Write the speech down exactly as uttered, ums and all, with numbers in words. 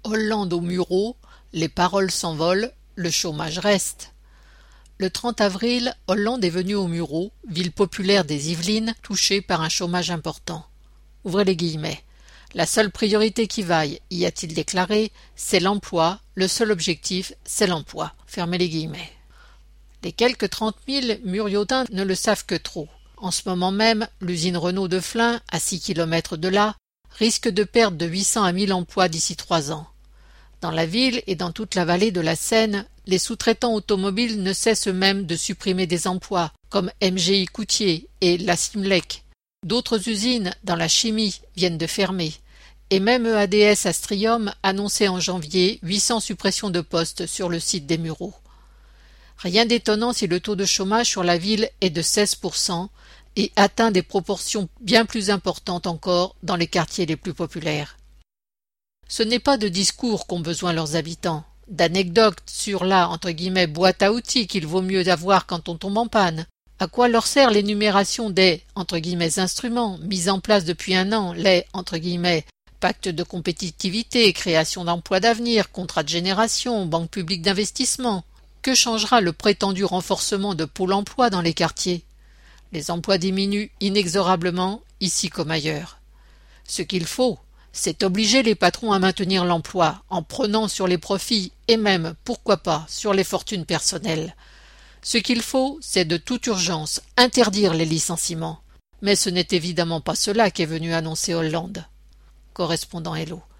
Hollande au Mureaux, les paroles s'envolent, le chômage reste. Le trente avril, Hollande est venu au Mureaux, ville populaire des Yvelines, touchée par un chômage important. Ouvrez les guillemets. La seule priorité qui vaille, y a-t-il déclaré, c'est l'emploi, le seul objectif, c'est l'emploi. Fermez les guillemets. Les quelques trente mille Muriotins ne le savent que trop. En ce moment même, l'usine Renault de Flins, à six kilomètres de là, risque de perdre de huit cents à mille emplois d'ici trois ans. Dans la ville et dans toute la vallée de la Seine, les sous-traitants automobiles ne cessent même de supprimer des emplois, comme M G I Coutier et la Simlec. D'autres usines, dans la chimie, viennent de fermer. Et même E A D S Astrium annonçait en janvier huit cents suppressions de postes sur le site des Mureaux. Rien d'étonnant si le taux de chômage sur la ville est de seize pour cent et atteint des proportions bien plus importantes encore dans les quartiers les plus populaires. Ce n'est pas de discours qu'ont besoin leurs habitants, d'anecdotes sur la entre guillemets boîte à outils qu'il vaut mieux avoir quand on tombe en panne. À quoi leur sert l'énumération des entre guillemets instruments mis en place depuis un an, les entre guillemets pacte de compétitivité, création d'emplois d'avenir, contrat de génération, banque publique d'investissement? Que changera le prétendu renforcement de Pôle emploi dans les quartiers? Les emplois diminuent inexorablement, ici comme ailleurs. Ce qu'il faut, c'est obliger les patrons à maintenir l'emploi, en prenant sur les profits et même, pourquoi pas, sur les fortunes personnelles. Ce qu'il faut, c'est de toute urgence interdire les licenciements. Mais ce n'est évidemment pas cela qu'est venu annoncer Hollande. Correspondant Hello.